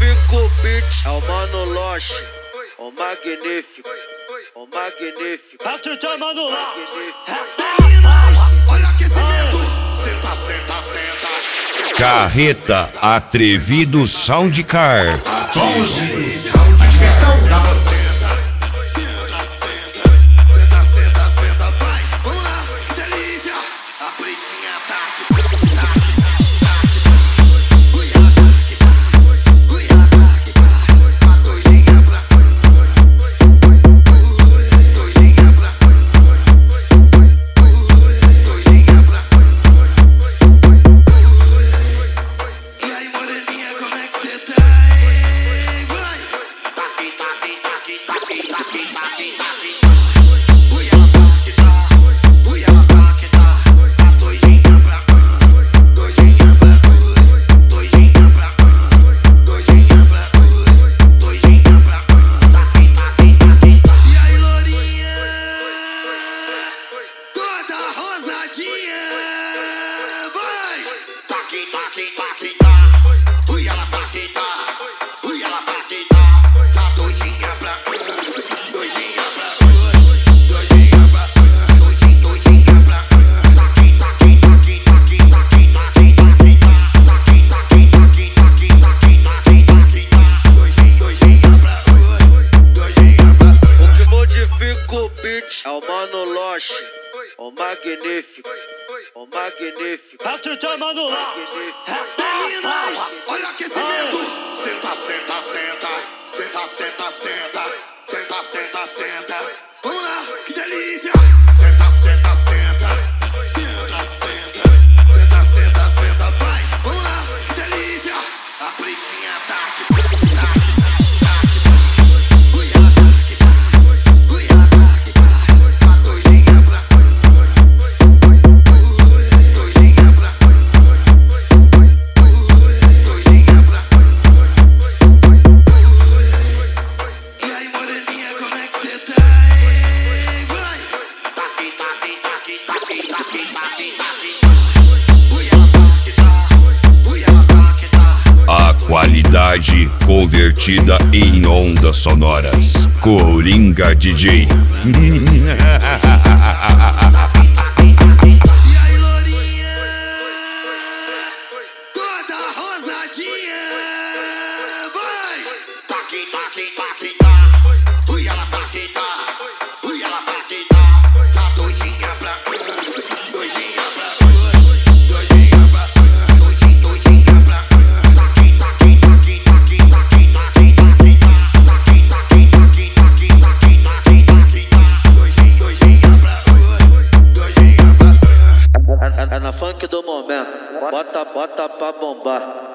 modifico o beat, é o Mano Loche, o magnífico, o magnífico. É o DJ Mano Loche. Olha o aquecimento. Senta, senta, senta. Carreta Atrevido Soundcar. Somos a diversão da você. Senta, senta, senta, senta, senta, vai. Vamos lá, que delícia. A pretinha tá aqui. É o Mano Loche, o magnífico, o magnífico. É o DJ Mano Loche. Meninas, olha o aquecimento. Senta, senta, senta. Senta, senta, senta. Senta, senta, senta. Vamos lá, que delícia. Senta, senta, senta. Senta, senta. Senta, senta, senta. Vai, vamos lá, que delícia. A pretinha tá aqui. A qualidade convertida em ondas sonoras. Coringa DJ. E aí, lourinha, toda rosadinha, vai! Taqui, taqui, taqui, tá. Ui, ela taqui, tá. Ui, ela taqui, tá. Tá doidinha pra doidinha pra doidinha pra doidinha pra taqui, taqui, taqui, taqui, taqui, taqui, taqui, taqui, taqui, taqui, taqui, taqui, taqui, taqui, doidinha pra doidinha pra. É na funk do momento, bota pra bombar.